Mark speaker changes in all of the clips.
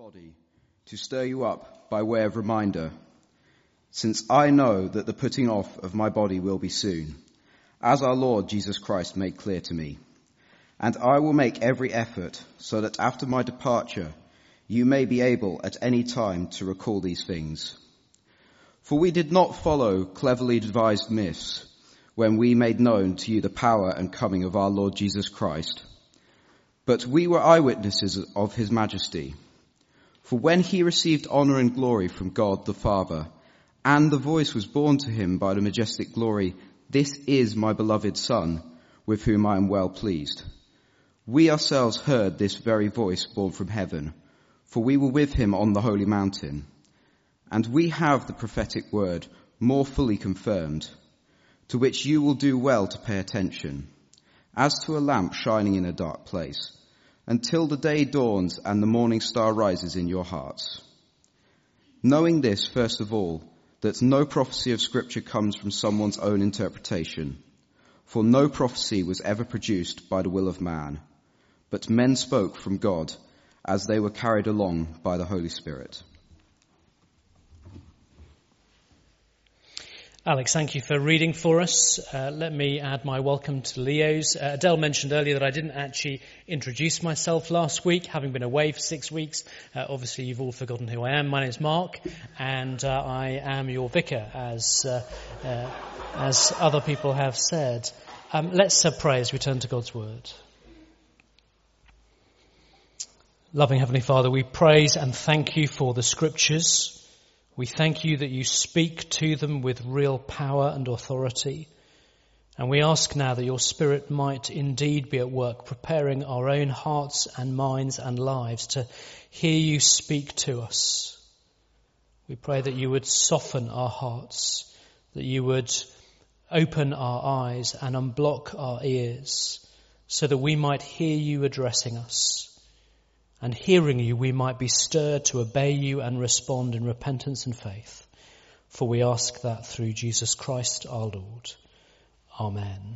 Speaker 1: body to stir you up by way of reminder, since I know that the putting off of my body will be soon, as our Lord Jesus Christ made clear to me. And I will make every effort so that after my departure you may be able at any time to recall these things. For we did not follow cleverly devised myths when we made known to you the power and coming of our Lord Jesus Christ, but we were eyewitnesses of his majesty. For when he received honor and glory from God the Father, and the voice was borne to him by the majestic glory, "This is my beloved Son, with whom I am well pleased," we ourselves heard this very voice borne from heaven, for we were with him on the holy mountain. And we have the prophetic word more fully confirmed, to which you will do well to pay attention, as to a lamp shining in a dark place, until the day dawns and the morning star rises in your hearts. Knowing this, first of all, that no prophecy of Scripture comes from someone's own interpretation, for no prophecy was ever produced by the will of man, but men spoke from God as they were carried along by the Holy Spirit.
Speaker 2: Alex, thank you for reading for us. Let me add my welcome to Leo's. Adele mentioned earlier that I didn't actually introduce myself last week, having been away for 6 weeks. Obviously, you've all forgotten who I am. My name's Mark, and I am your vicar, as other people have said. Let's pray as we turn to God's Word. Loving Heavenly Father, we praise and thank you for the Scriptures. We thank you that you speak to them with real power and authority. And we ask now that your Spirit might indeed be at work, preparing our own hearts and minds and lives to hear you speak to us. We pray that you would soften our hearts, that you would open our eyes and unblock our ears, so that we might hear you addressing us. And hearing you, we might be stirred to obey you and respond in repentance and faith. For we ask that through Jesus Christ our Lord. Amen.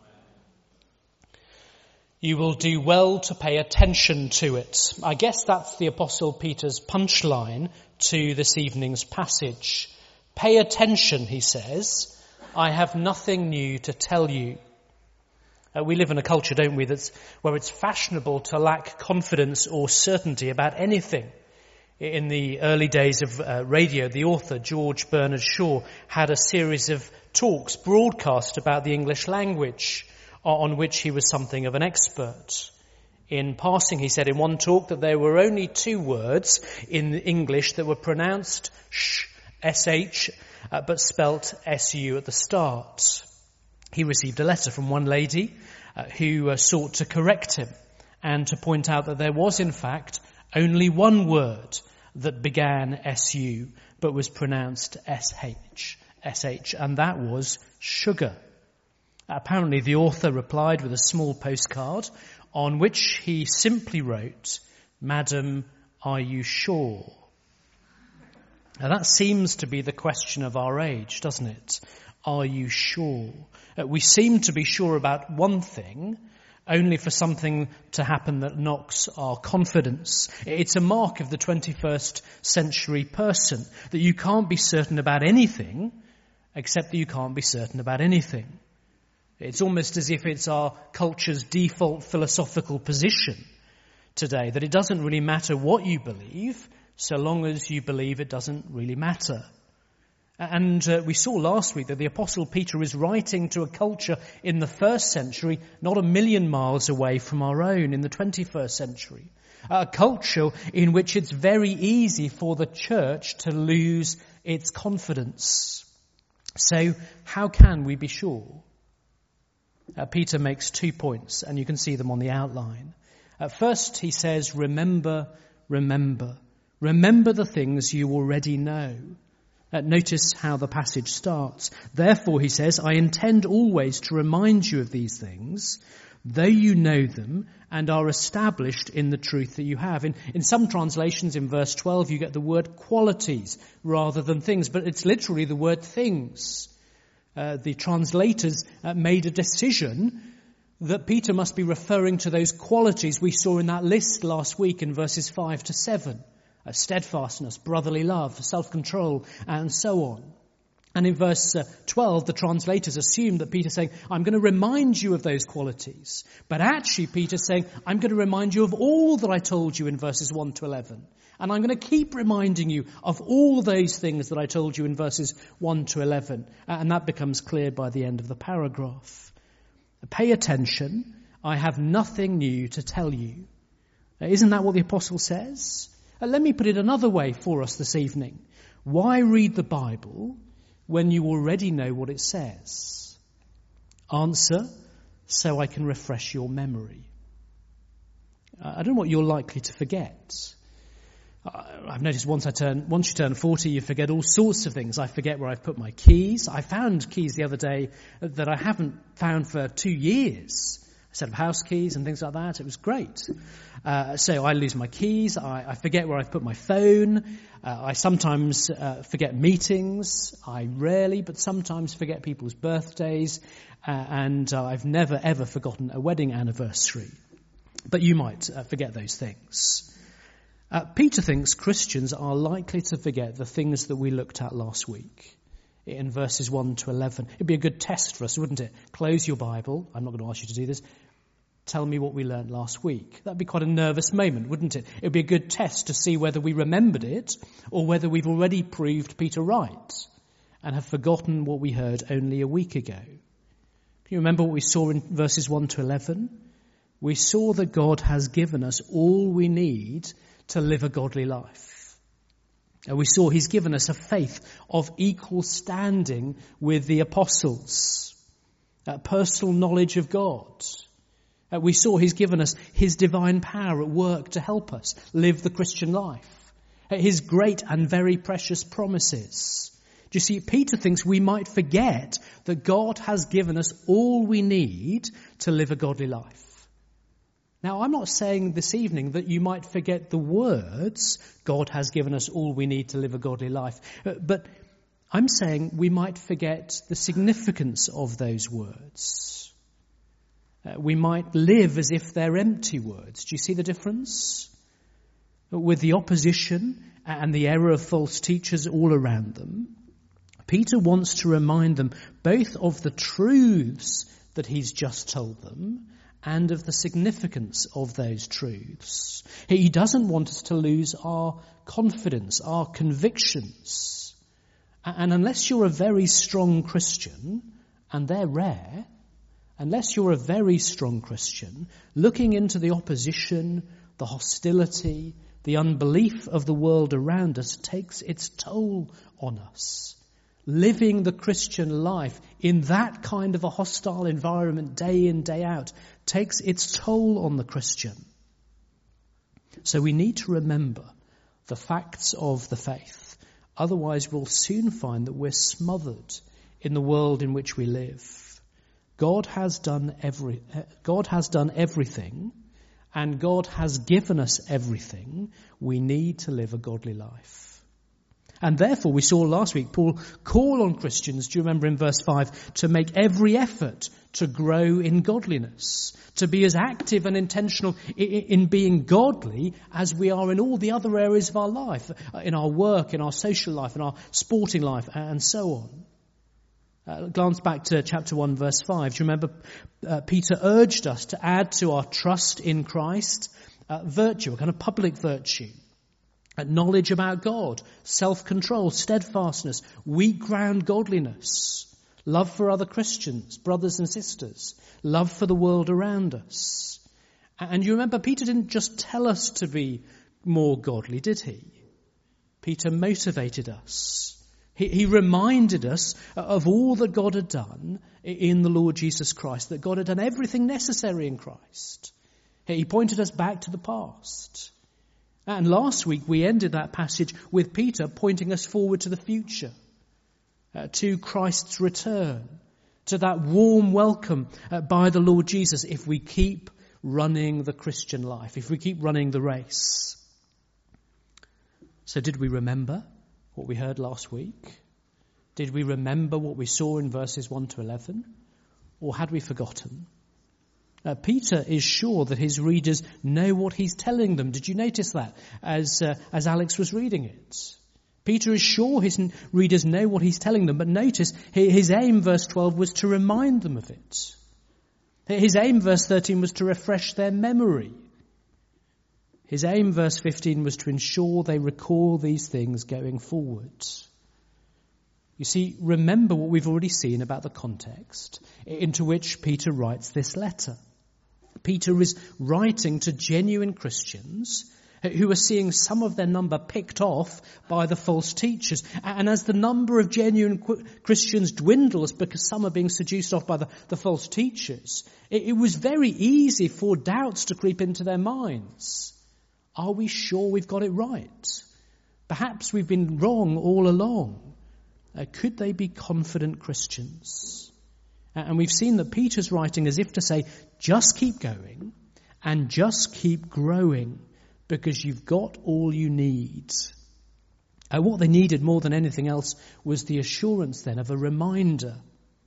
Speaker 2: You will do well to pay attention to it. I guess that's the Apostle Peter's punchline to this evening's passage. Pay attention, he says. I have nothing new to tell you. We live in a culture, don't we, where it's fashionable to lack confidence or certainty about anything. In the early days of radio, the author George Bernard Shaw had a series of talks broadcast about the English language, on which he was something of an expert. In passing, he said in one talk that there were only 2 words in English that were pronounced sh, sh, but spelt su at the start. He received a letter from one lady who sought to correct him and to point out that there was, in fact, only one word that began su but was pronounced sh, and that was sugar. Apparently, the author replied with a small postcard on which he simply wrote, "Madam, are you sure?" Now that seems to be the question of our age, doesn't it? Are you sure? We seem to be sure about one thing, only for something to happen that knocks our confidence. It's a mark of the 21st century person, that you can't be certain about anything, except that you can't be certain about anything. It's almost as if it's our culture's default philosophical position today, that it doesn't really matter what you believe, so long as you believe it doesn't really matter. And we saw last week that the Apostle Peter is writing to a culture in the 1st century, not a million miles away from our own in the 21st century. A culture in which it's very easy for the church to lose its confidence. So how can we be sure? Peter makes 2 points, and you can see them on the outline. First, he says, remember, remember. Remember the things you already know. Notice how the passage starts. Therefore, he says, I intend always to remind you of these things, though you know them and are established in the truth that you have. In some translations, in verse 12, you get the word qualities rather than things, but it's literally the word things. The translators made a decision that Peter must be referring to those qualities we saw in that list last week in verses 5 to 7. steadfastness, brotherly love, self-control, and so on. And in verse 12, the translators assume that Peter's saying, I'm going to remind you of those qualities. But actually, Peter's saying, I'm going to remind you of all that I told you in verses 1 to 11. And I'm going to keep reminding you of all those things that I told you in verses 1 to 11. And that becomes clear by the end of the paragraph. Pay attention. I have nothing new to tell you. Isn't that what the apostle says? Let me put it another way for us this evening. Why read the Bible when you already know what it says? Answer, so I can refresh your memory. I don't know what you're likely to forget. I've noticed once you turn 40, you forget all sorts of things. I forget where I've put my keys. I found keys the other day that I haven't found for 2 years. A set of house keys and things like that. It was great. So I lose my keys. I forget where I've put my phone. I sometimes forget meetings. I rarely, but sometimes forget people's birthdays. And I've never, ever forgotten a wedding anniversary. But you might forget those things. Peter thinks Christians are likely to forget the things that we looked at last week in verses 1 to 11. It'd be a good test for us, wouldn't it? Close your Bible. I'm not going to ask you to do this. Tell me what we learned last week. That'd be quite a nervous moment, wouldn't it? It'd be a good test to see whether we remembered it or whether we've already proved Peter right and have forgotten what we heard only a week ago. Can you remember what we saw in verses 1 to 11? We saw that God has given us all we need to live a godly life. We saw he's given us a faith of equal standing with the apostles, personal knowledge of God. We saw he's given us his divine power at work to help us live the Christian life, his great and very precious promises. Do you see, Peter thinks we might forget that God has given us all we need to live a godly life. Now, I'm not saying this evening that you might forget the words, God has given us all we need to live a godly life. But I'm saying we might forget the significance of those words. We might live as if they're empty words. Do you see the difference? With the opposition and the error of false teachers all around them, Peter wants to remind them both of the truths that he's just told them and of the significance of those truths. He doesn't want us to lose our confidence, our convictions. And unless you're a very strong Christian, and they're rare, unless you're a very strong Christian, looking into the opposition, the hostility, the unbelief of the world around us takes its toll on us. Living the Christian life in that kind of a hostile environment day in, day out takes its toll on the Christian. So we need to remember the facts of the faith. Otherwise we'll soon find that we're smothered in the world in which we live. God has done everything, and God has given us everything we need to live a godly life. And therefore, we saw last week, Paul call on Christians, do you remember in verse 5, to make every effort to grow in godliness, to be as active and intentional in being godly as we are in all the other areas of our life, in our work, in our social life, in our sporting life, and so on. Glance back to chapter 1, verse 5. Do you remember Peter urged us to add to our trust in Christ virtue, a kind of public virtue. Knowledge about God, self-control, steadfastness, weak ground godliness, love for other Christians, brothers and sisters, love for the world around us. And you remember, Peter didn't just tell us to be more godly, did he? Peter motivated us. He reminded us of all that God had done in the Lord Jesus Christ, that God had done everything necessary in Christ. He pointed us back to the past. And last week we ended that passage with Peter pointing us forward to the future, to Christ's return, to that warm welcome by the Lord Jesus if we keep running the Christian life, if we keep running the race. So did we remember what we heard last week? Did we remember what we saw in verses 1 to 11? Or had we forgotten? Peter is sure that his readers know what he's telling them. Did you notice that as Alex was reading it? Peter is sure his readers know what he's telling them, but notice his aim, verse 12, was to remind them of it. His aim, verse 13, was to refresh their memory. His aim, verse 15, was to ensure they recall these things going forward. You see, remember what we've already seen about the context into which Peter writes this letter. Peter is writing to genuine Christians who are seeing some of their number picked off by the false teachers. And as the number of genuine Christians dwindles because some are being seduced off by the false teachers, it was very easy for doubts to creep into their minds. Are we sure we've got it right? Perhaps we've been wrong all along. Could they be confident Christians? And we've seen that Peter's writing as if to say, just keep going and just keep growing because you've got all you need. What they needed more than anything else was the assurance then of a reminder.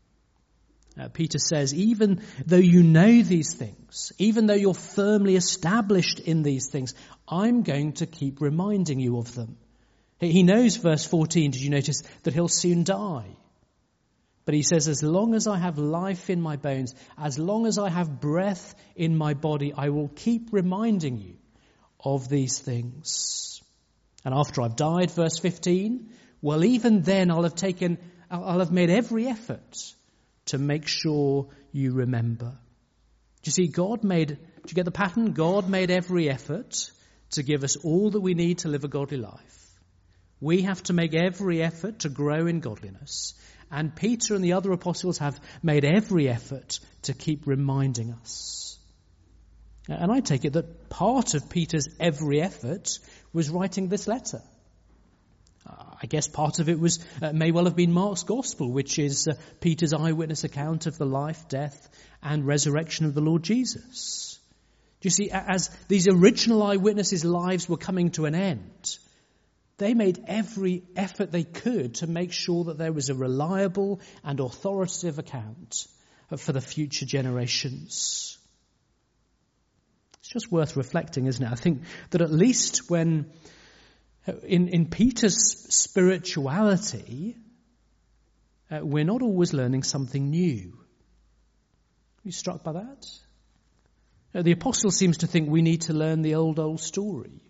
Speaker 2: Peter says, even though you know these things, even though you're firmly established in these things, I'm going to keep reminding you of them. He knows, verse 14, did you notice, that he'll soon die. But he says, as long as I have life in my bones, as long as I have breath in my body, I will keep reminding you of these things. And after I've died, verse 15, well, even then I'll have made every effort to make sure you remember. Do you see, do you get the pattern? God made every effort to give us all that we need to live a godly life. We have to make every effort to grow in godliness. And Peter and the other apostles have made every effort to keep reminding us. And I take it that part of Peter's every effort was writing this letter. I guess part of it may well have been Mark's Gospel, which is Peter's eyewitness account of the life, death, and resurrection of the Lord Jesus. Do you see, as these original eyewitnesses' lives were coming to an end, they made every effort they could to make sure that there was a reliable and authoritative account for the future generations. It's just worth reflecting, isn't it? I think that at least when in Peter's spirituality, we're not always learning something new. Are you struck by that? The apostle seems to think we need to learn the old story.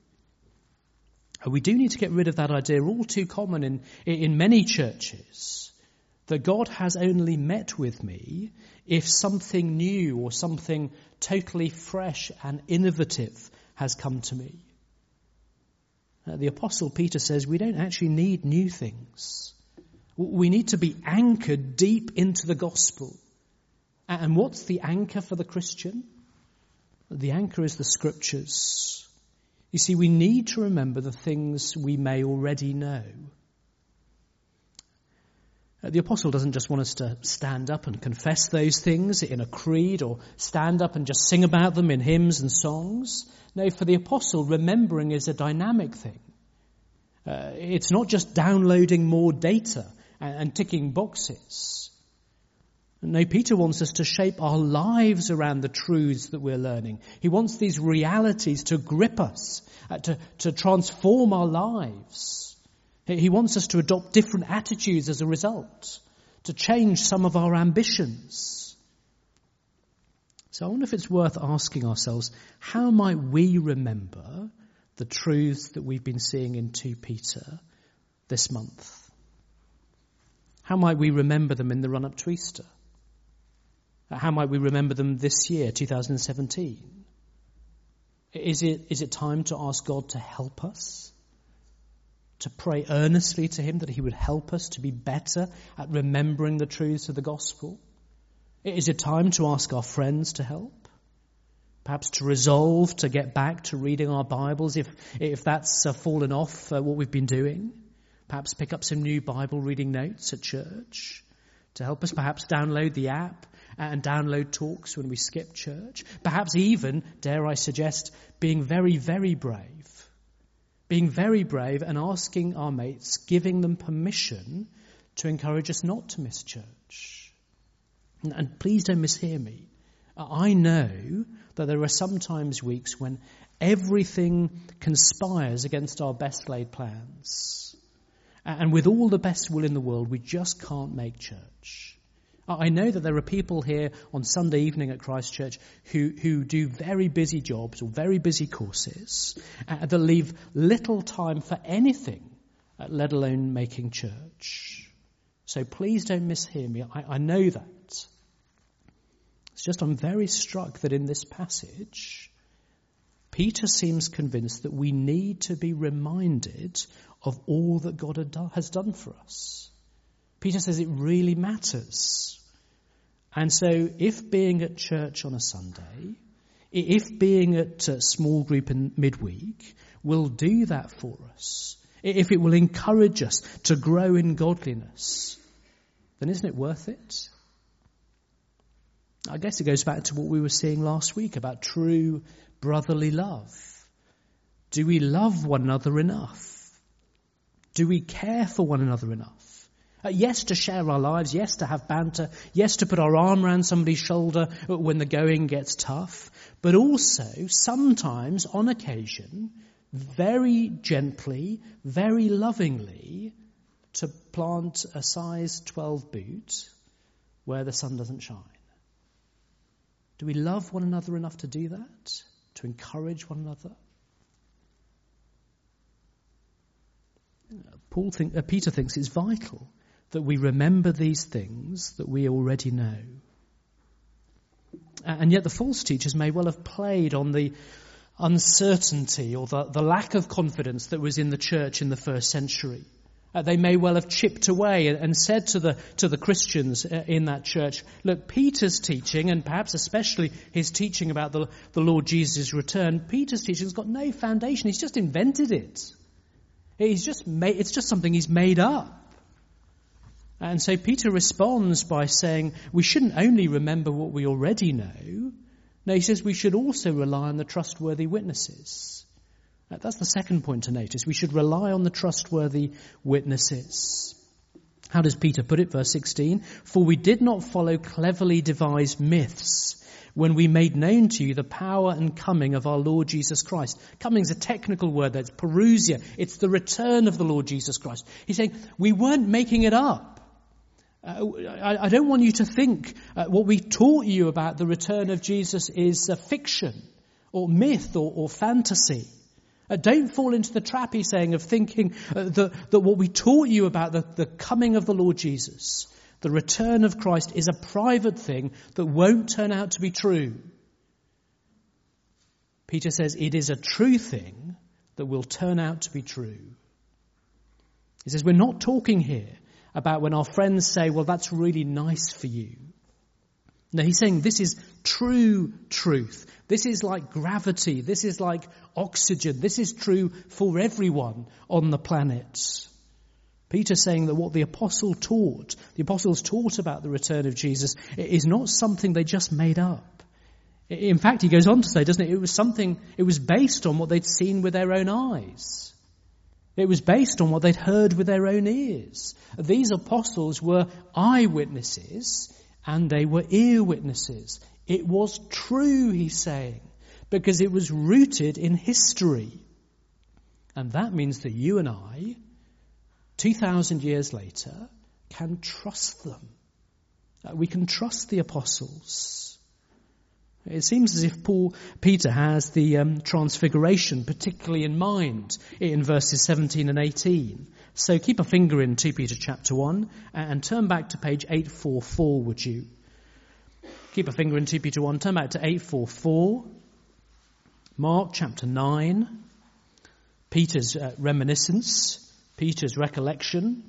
Speaker 2: We do need to get rid of that idea, all too common in many churches, that God has only met with me if something new or something totally fresh and innovative has come to me. The apostle Peter says we don't actually need new things. We need to be anchored deep into the gospel. And what's the anchor for the Christian? The anchor is the scriptures. You see, we need to remember the things we may already know. The apostle doesn't just want us to stand up and confess those things in a creed or stand up and just sing about them in hymns and songs. No, for the apostle, remembering is a dynamic thing. It's not just downloading more data and ticking boxes. No, Peter wants us to shape our lives around the truths that we're learning. He wants these realities to grip us, to transform our lives. He wants us to adopt different attitudes as a result, to change some of our ambitions. So I wonder if it's worth asking ourselves, how might we remember the truths that we've been seeing in 2 Peter this month? How might we remember them in the run-up to Easter? How might we remember them this year, 2017? Is it time to ask God to help us? To pray earnestly to him that he would help us to be better at remembering the truths of the gospel? Is it time to ask our friends to help? Perhaps to resolve to get back to reading our Bibles if that's fallen off what we've been doing? Perhaps pick up some new Bible reading notes at church to help us. Perhaps download the app and download talks when we skip church. Perhaps even, dare I suggest, being very, very brave. Being very brave and asking our mates, giving them permission to encourage us not to miss church. And please don't mishear me. I know that there are sometimes weeks when everything conspires against our best laid plans. And with all the best will in the world, we just can't make church. I know that there are people here on Sunday evening at Christ Church who do very busy jobs or very busy courses that leave little time for anything, let alone making church. So please don't mishear me. I know that. It's just I'm very struck that in this passage, Peter seems convinced that we need to be reminded of all that God has done for us. Peter says it really matters. And so if being at church on a Sunday, if being at a small group in midweek will do that for us, if it will encourage us to grow in godliness, then isn't it worth it? I guess it goes back to what we were seeing last week about true brotherly love. Do we love one another enough? Do we care for one another enough? Yes, to share our lives. Yes, to have banter. Yes, to put our arm around somebody's shoulder when the going gets tough. But also, sometimes, on occasion, very gently, very lovingly, to plant a size 12 boot where the sun doesn't shine. Do we love one another enough to do that? To encourage one another? Peter thinks it's vital that we remember these things that we already know. And yet the false teachers may well have played on the uncertainty or the lack of confidence that was in the church in the first century. They may well have chipped away and said to the Christians in that church, look, Peter's teaching, and perhaps especially his teaching about the Lord Jesus' return, Peter's teaching has got no foundation. He's just invented it. It's just something he's made up. And so Peter responds by saying we shouldn't only remember what we already know. No, he says we should also rely on the trustworthy witnesses. That's the second point to notice. We should rely on the trustworthy witnesses. How does Peter put it? Verse 16, for we did not follow cleverly devised myths when we made known to you the power and coming of our Lord Jesus Christ. Coming is a technical word. That's parousia. It's the return of the Lord Jesus Christ. He's saying we weren't making it up. I don't want you to think what we taught you about the return of Jesus is fiction or myth or fantasy. Don't fall into the trap, he's saying, of thinking that what we taught you about the coming of the Lord Jesus, the return of Christ, is a private thing that won't turn out to be true. Peter says it is a true thing that will turn out to be true. He says we're not talking here about when our friends say, well, that's really nice for you. No, he's saying this is true truth. This is like gravity. This is like oxygen. This is true for everyone on the planet. Peter's saying that what the apostles taught about the return of Jesus is not something they just made up. In fact, he goes on to say, doesn't it, it was based on what they'd seen with their own eyes. It was based on what they'd heard with their own ears. These apostles were eyewitnesses and they were ear witnesses. It was true, he's saying, because it was rooted in history. And that means that you and I, 2,000 years later, can trust them. We can trust the apostles. It seems as if Peter has the transfiguration particularly in mind in verses 17 and 18. So keep a finger in 2 Peter chapter 1 and turn back to page 844, would you? Keep a finger in 2 Peter 1, turn back to 844. Mark chapter 9. Peter's reminiscence, Peter's recollection.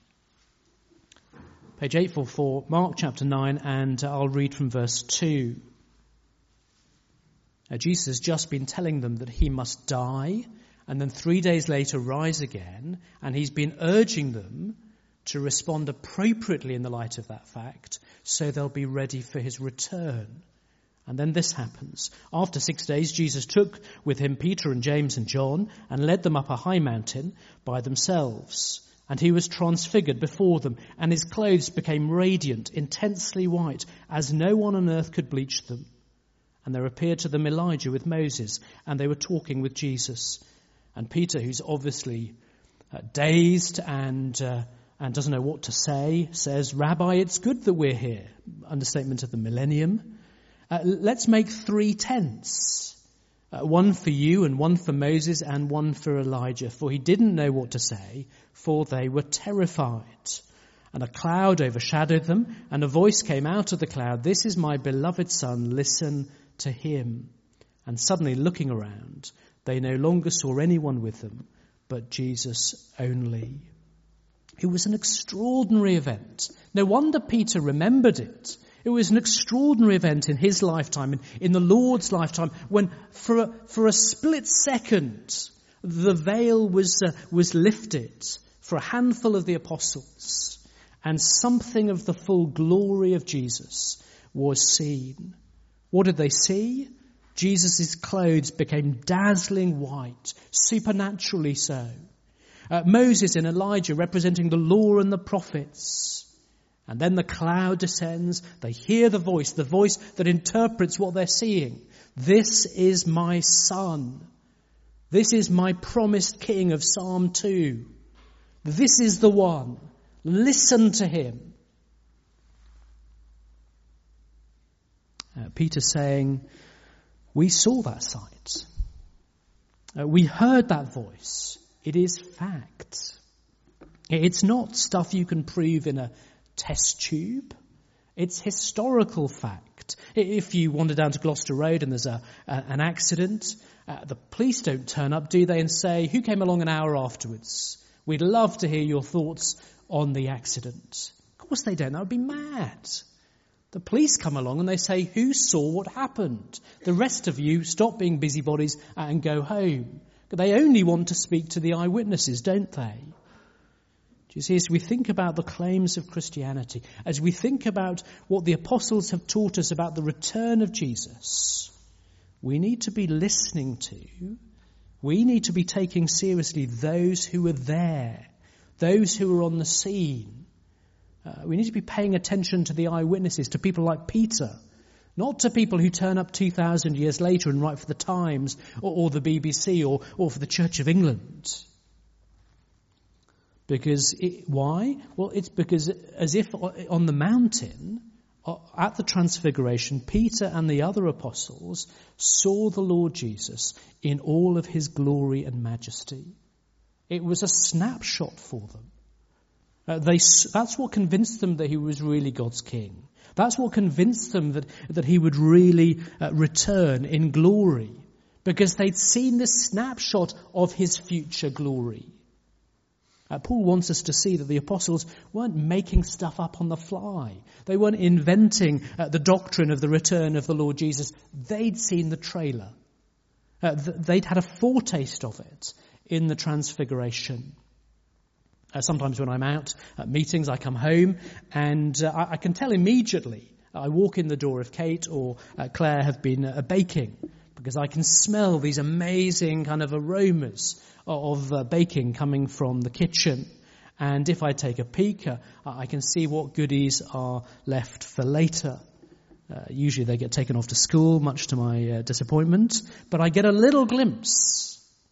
Speaker 2: Page 844, Mark chapter 9, and I'll read from verse 2. Jesus has just been telling them that he must die and then 3 days later rise again, and he's been urging them to respond appropriately in the light of that fact so they'll be ready for his return. And then this happens. After 6 days, Jesus took with him Peter and James and John and led them up a high mountain by themselves. And he was transfigured before them, and his clothes became radiant, intensely white, as no one on earth could bleach them. And there appeared to them Elijah with Moses, and they were talking with Jesus. And Peter, who's obviously dazed and doesn't know what to say, says, "Rabbi, it's good that we're here." Understatement of the millennium. Let's make 3 tents. One for you and one for Moses and one for Elijah. For he didn't know what to say, for they were terrified. And a cloud overshadowed them, and a voice came out of the cloud, "This is my beloved Son, listen to him." And suddenly looking around, they no longer saw anyone with them, but Jesus only. It was an extraordinary event. No wonder Peter remembered it. It was an extraordinary event in his lifetime, in the Lord's lifetime, when for a split second the veil was lifted for a handful of the apostles, and something of the full glory of Jesus was seen. What did they see? Jesus' clothes became dazzling white, supernaturally so. Moses and Elijah representing the law and the prophets. And then the cloud descends. They hear the voice that interprets what they're seeing. "This is my Son. This is my promised King" of Psalm 2. "This is the one. Listen to him." Peter saying, we saw that sight. We heard that voice. It is fact. It's not stuff you can prove in a test tube. It's historical fact. If you wander down to Gloucester Road and there's an accident, the police don't turn up, do they, and say, "Who came along an hour afterwards? We'd love to hear your thoughts on the accident." Of course they don't. That would be mad. The police come along and they say, "Who saw what happened? The rest of you stop being busybodies and go home." But they only want to speak to the eyewitnesses, don't they? Do you see, as we think about the claims of Christianity, as we think about what the apostles have taught us about the return of Jesus, we need to be listening to, we need to be taking seriously those who were there, those who were on the scene. We need to be paying attention to the eyewitnesses, to people like Peter, not to people who turn up 2,000 years later and write for the Times or the BBC or for the Church of England. Why? Well, it's because as if on the mountain, at the Transfiguration, Peter and the other apostles saw the Lord Jesus in all of his glory and majesty. It was a snapshot for them. That's what convinced them that he was really God's king. That's what convinced them that he would really return in glory, because they'd seen the snapshot of his future glory. Paul wants us to see that the apostles weren't making stuff up on the fly. They weren't inventing the doctrine of the return of the Lord Jesus. They'd seen the trailer. They'd had a foretaste of it in the Transfiguration. Sometimes when I'm out at meetings, I come home and I can tell immediately. I walk in the door if Kate or Claire have been baking, because I can smell these amazing kind of aromas of baking coming from the kitchen. And if I take a peek, I can see what goodies are left for later. Usually they get taken off to school, much to my disappointment. But I get a little glimpse.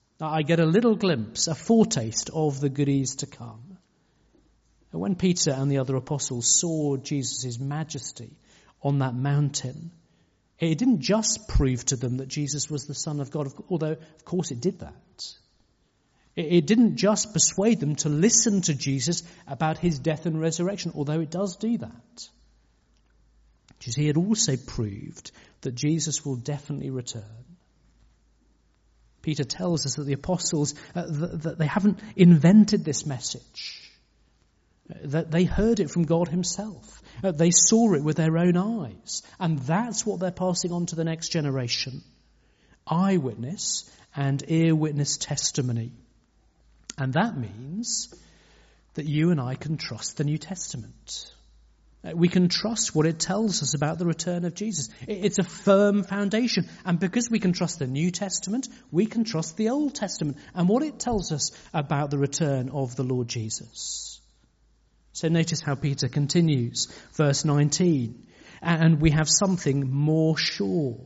Speaker 2: A foretaste of the goodies to come. And when Peter and the other apostles saw Jesus' majesty on that mountain, it didn't just prove to them that Jesus was the Son of God, although of course it did that. It didn't just persuade them to listen to Jesus about his death and resurrection, although it does do that. You see, it also proved that Jesus will definitely return. Peter tells us that the apostles, that they haven't invented this message. That they heard it from God himself. They saw it with their own eyes. And that's what they're passing on to the next generation. Eyewitness and ear witness testimony. And that means that you and I can trust the New Testament. We can trust what it tells us about the return of Jesus. It's a firm foundation. And because we can trust the New Testament, we can trust the Old Testament and what it tells us about the return of the Lord Jesus. So notice how Peter continues, verse 19. And we have something more sure.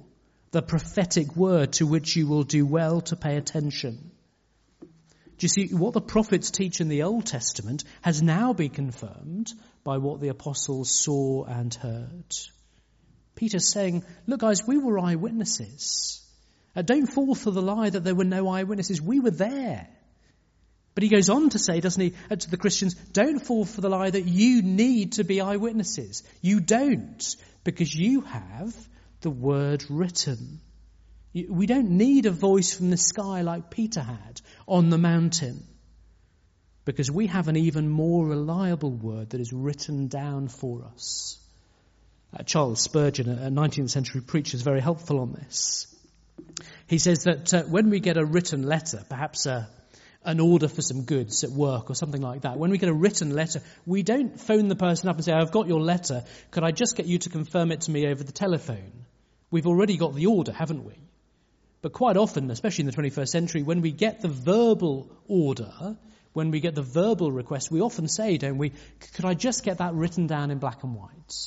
Speaker 2: the prophetic word to which you will do well to pay attention. Do you see, what the prophets teach in the Old Testament has now been confirmed by what the apostles saw and heard. Peter's saying, look guys, we were eyewitnesses. Don't fall for the lie that there were no eyewitnesses. We were there. But he goes on to say, doesn't he, to the Christians, don't fall for the lie that you need to be eyewitnesses. You don't, because you have the word written. We don't need a voice from the sky like Peter had on the mountain, because we have an even more reliable word that is written down for us. Charles Spurgeon, a 19th century preacher, is very helpful on this. He says that when we get a written letter, perhaps an order for some goods at work or something like that, when we get a written letter, we don't phone the person up and say, I've got your letter, could I just get you to confirm it to me over the telephone? We've already got the order, haven't we? But quite often, especially in the 21st century, when we get the verbal order, when we get the verbal request, we often say, don't we, could I just get that written down in black and white?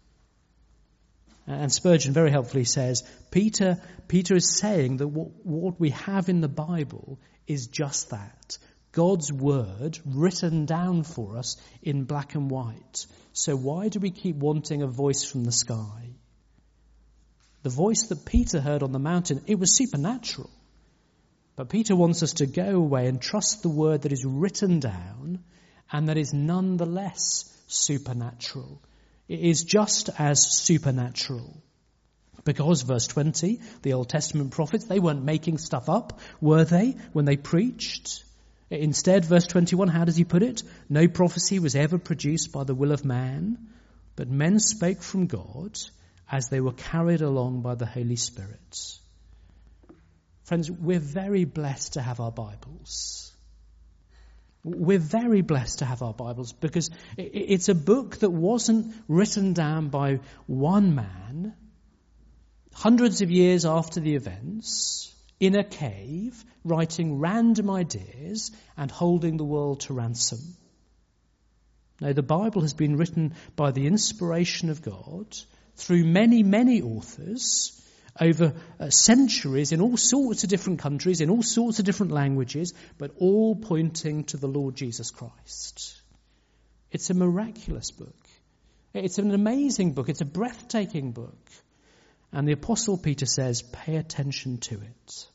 Speaker 2: And Spurgeon very helpfully says, Peter is saying that what we have in the Bible is just that. God's word written down for us in black and white. So why do we keep wanting a voice from the sky? The voice that Peter heard on the mountain, it was supernatural. But Peter wants us to go away and trust the word that is written down and that is nonetheless supernatural. It is just as supernatural. Because, verse 20, the Old Testament prophets, they weren't making stuff up, were they, when they preached? Instead, verse 21, how does he put it? No prophecy was ever produced by the will of man, but men spoke from God as they were carried along by the Holy Spirit. Friends, we're very blessed to have our Bibles. We're very blessed to have our Bibles because it's a book that wasn't written down by one man hundreds of years after the events in a cave, writing random ideas and holding the world to ransom. No, the Bible has been written by the inspiration of God through many, many authors over centuries in all sorts of different countries, in all sorts of different languages, but all pointing to the Lord Jesus Christ. It's a miraculous book. It's an amazing book. It's a breathtaking book. And the Apostle Peter says, pay attention to it.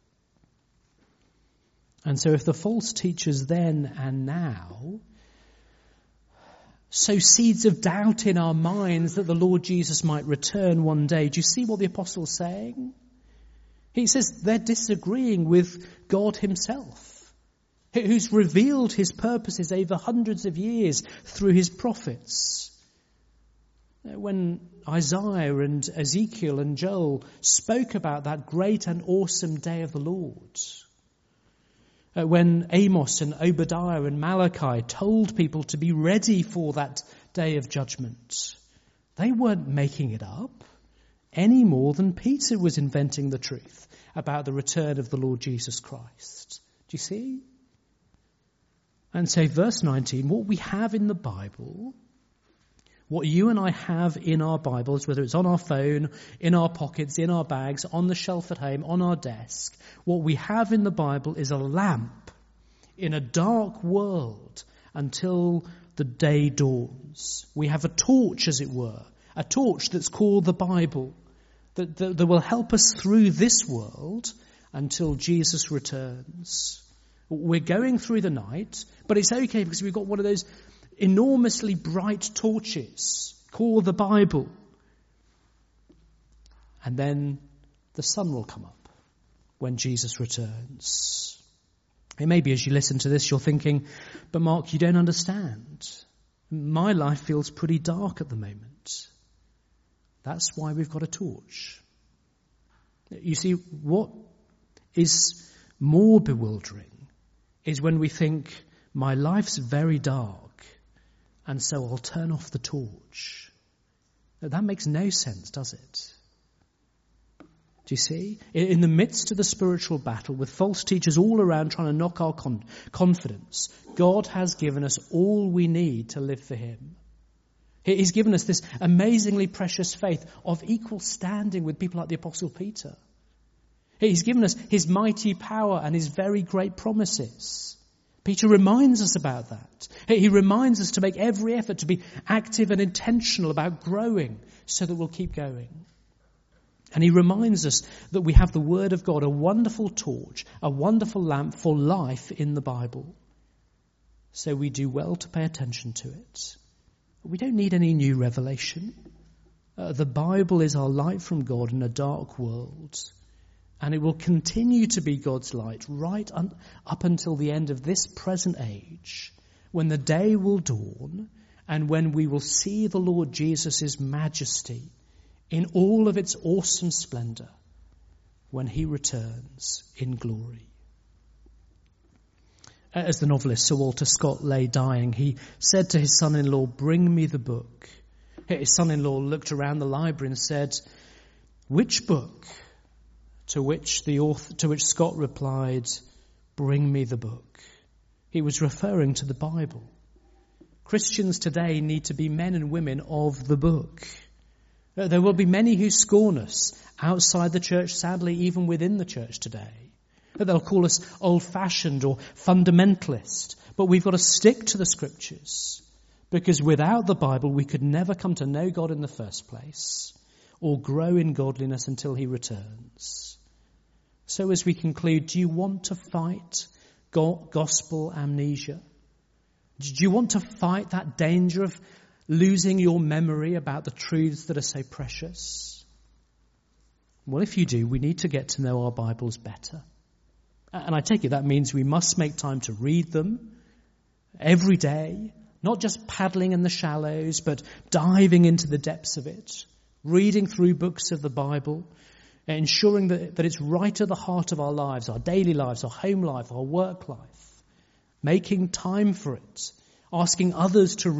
Speaker 2: And so if the false teachers then and now sow seeds of doubt in our minds that the Lord Jesus might return one day, do you see what the apostle's saying? He says they're disagreeing with God himself, who's revealed his purposes over hundreds of years through his prophets. When Isaiah and Ezekiel and Joel spoke about that great and awesome day of the Lord, when Amos and Obadiah and Malachi told people to be ready for that day of judgment, they weren't making it up any more than Peter was inventing the truth about the return of the Lord Jesus Christ. Do you see? And so verse 19, what we have in the Bible, what you and I have in our Bibles, whether it's on our phone, in our pockets, in our bags, on the shelf at home, on our desk, what we have in the Bible is a lamp in a dark world until the day dawns. We have a torch, as it were, a torch that's called the Bible, that will help us through this world until Jesus returns. We're going through the night, but it's okay because we've got one of those enormously bright torches called the Bible. And then the sun will come up when Jesus returns. It may be as you listen to this, you're thinking, but Mark, you don't understand. My life feels pretty dark at the moment. That's why we've got a torch. You see, what is more bewildering is when we think, my life's very dark, and so I'll turn off the torch. That makes no sense, does it? Do you see? In the midst of the spiritual battle, with false teachers all around trying to knock our confidence, God has given us all we need to live for him. He's given us this amazingly precious faith of equal standing with people like the Apostle Peter. He's given us his mighty power and his very great promises. Peter reminds us about that. He reminds us to make every effort to be active and intentional about growing so that we'll keep going. And he reminds us that we have the Word of God, a wonderful torch, a wonderful lamp for life in the Bible. So we do well to pay attention to it. We don't need any new revelation. The Bible is our light from God in a dark world. And it will continue to be God's light right up until the end of this present age, when the day will dawn and when we will see the Lord Jesus' majesty in all of its awesome splendor when he returns in glory. As the novelist Sir Walter Scott lay dying, he said to his son-in-law, "Bring me the book." His son-in-law looked around the library and said, "Which book?" To which Scott replied, "Bring me the book." He was referring to the Bible. Christians today need to be men and women of the book. There will be many who scorn us outside the church, sadly, even within the church today. They'll call us old-fashioned or fundamentalist, but we've got to stick to the Scriptures, because without the Bible we could never come to know God in the first place or grow in godliness until he returns. So as we conclude, do you want to fight gospel amnesia? Do you want to fight that danger of losing your memory about the truths that are so precious? Well, if you do, we need to get to know our Bibles better. And I take it that means we must make time to read them every day, not just paddling in the shallows, but diving into the depths of it, reading through books of the Bible, ensuring that it's right at the heart of our lives, our daily lives, our home life, our work life, making time for it, asking others to